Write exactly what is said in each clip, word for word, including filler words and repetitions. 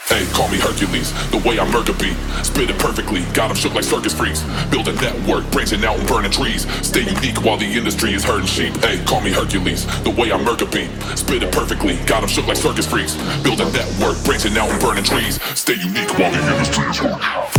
Hey, call me Hercules, the way I murder beat. Spit it perfectly, got 'em shook like circus freaks. Build a network, branching out and burning trees. Stay unique while the industry is herding sheep. Hey, call me Hercules, the way I murder beat. Spit it perfectly, got 'em shook like circus freaks. Build a network, branching out and burning trees. Stay unique while the industry is herding sheep.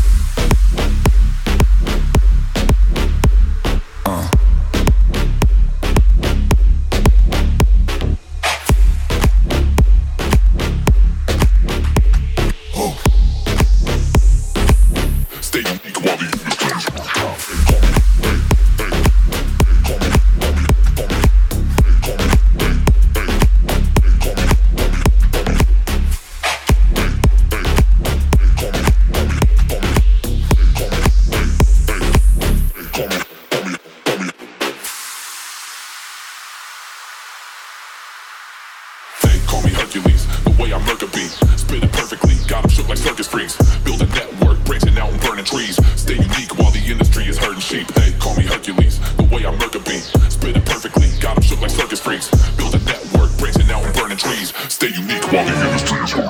Call me Hercules, the way I murder beat. Spit it perfectly, got 'em shook like circus freaks. Build a network, branching out and burning trees. Stay unique while the industry is herding sheep. Hey, call me Hercules, the way I murder beat. Spit it perfectly, got 'em shook like circus freaks. Build a network, branching out and burning trees. Stay unique while the industry is herding sheep.